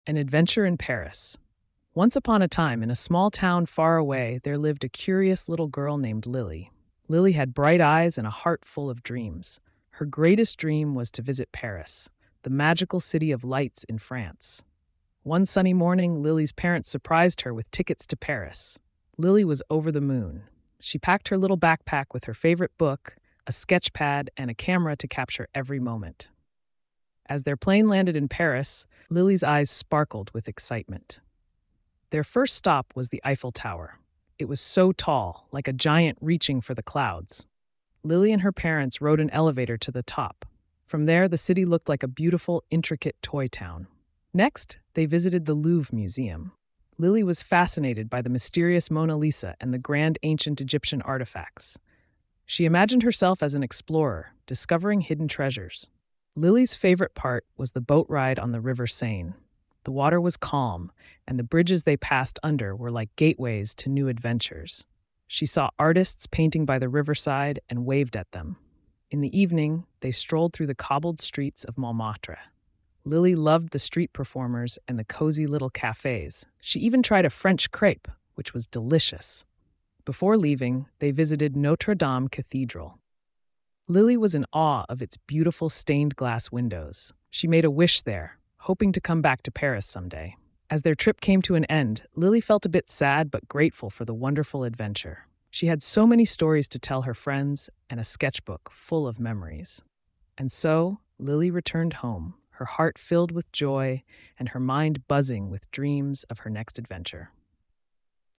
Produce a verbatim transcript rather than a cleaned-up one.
An Adventure in Paris. Once upon a time, in a small town far away, there lived a curious little girl named Lily. Lily had bright eyes and a heart full of dreams. Her greatest dream was to visit Paris, the magical city of lights in France. One sunny morning, Lily's parents surprised her with tickets to Paris. Lily was over the moon. She packed her little backpack with her favorite book, a sketch pad, and a camera to capture every moment. As their plane landed in Paris, Lily's eyes sparkled with excitement. Their first stop was the Eiffel Tower. It was so tall, like a giant reaching for the clouds. Lily and her parents rode an elevator to the top. From there, the city looked like a beautiful, intricate toy town. Next, they visited the Louvre Museum. Lily was fascinated by the mysterious Mona Lisa and the grand ancient Egyptian artifacts. She imagined herself as an explorer, discovering hidden treasures. Lily's favorite part was the boat ride on the River Seine. The water was calm, and the bridges they passed under were like gateways to new adventures. She saw artists painting by the riverside and waved at them. In the evening, they strolled through the cobbled streets of Montmartre. Lily loved the street performers and the cozy little cafes. She even tried a French crepe, which was delicious. Before leaving, they visited Notre Dame Cathedral. Lily was in awe of its beautiful stained glass windows. She made a wish there, hoping to come back to Paris someday. As their trip came to an end, Lily felt a bit sad but grateful for the wonderful adventure. She had so many stories to tell her friends and a sketchbook full of memories. And so, Lily returned home, her heart filled with joy and her mind buzzing with dreams of her next adventure.